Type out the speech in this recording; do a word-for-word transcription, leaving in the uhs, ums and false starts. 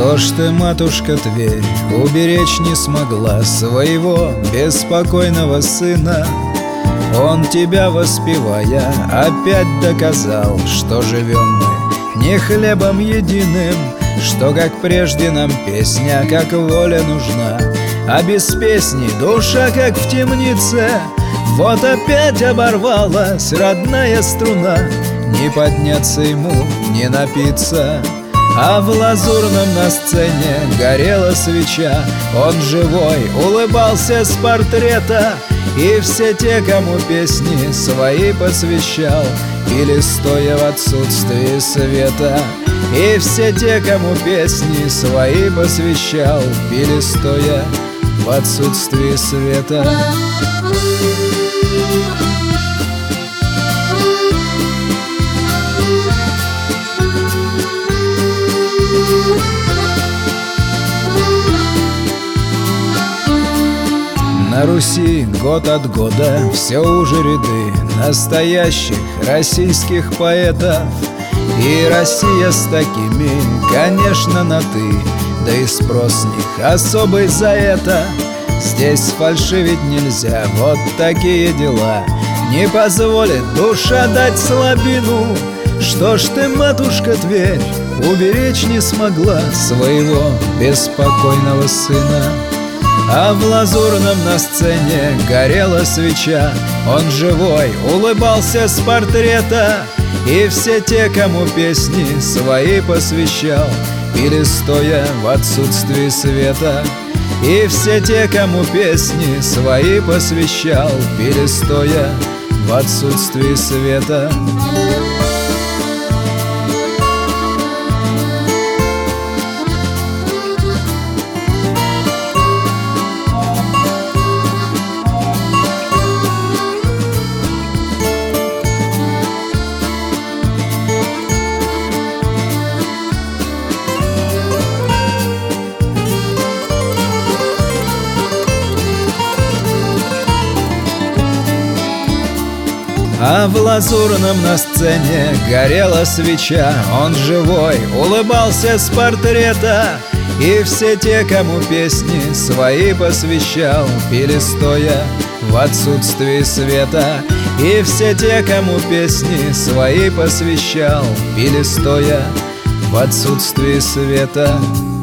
Что ж ты, матушка Тверь, уберечь не смогла своего беспокойного сына? Он тебя воспевая опять доказал, что живем мы не хлебом единым, что как прежде нам песня, как воля нужна, а без песни душа как в темнице. Вот опять оборвалась родная струна, не подняться ему, не напиться. А в лазурном на сцене горела свеча, он живой улыбался с портрета. И все те, кому песни свои посвящал, пили стоя в отсутствии света. И все те, кому песни свои посвящал, пили стоя в отсутствии света. На Руси год от года все уже ряды настоящих российских поэтов. И Россия с такими, конечно, на «ты», да и спрос с них особый за это. Здесь фальшивить нельзя, вот такие дела, не позволит душа дать слабину. Что ж ты, матушка Тверь, уберечь не смогла своего беспокойного сына? А в лазурном на сцене горела свеча, он живой улыбался с портрета. И все те, кому песни свои посвящал, пили стоя в отсутствии света. И все те, кому песни свои посвящал, пили стоя в отсутствии света. А в лазурном на сцене горела свеча, он живой улыбался с портрета. И все те, кому песни свои посвящал, пили стоя в отсутствии света. И все те, кому песни свои посвящал, пили стоя в отсутствии света.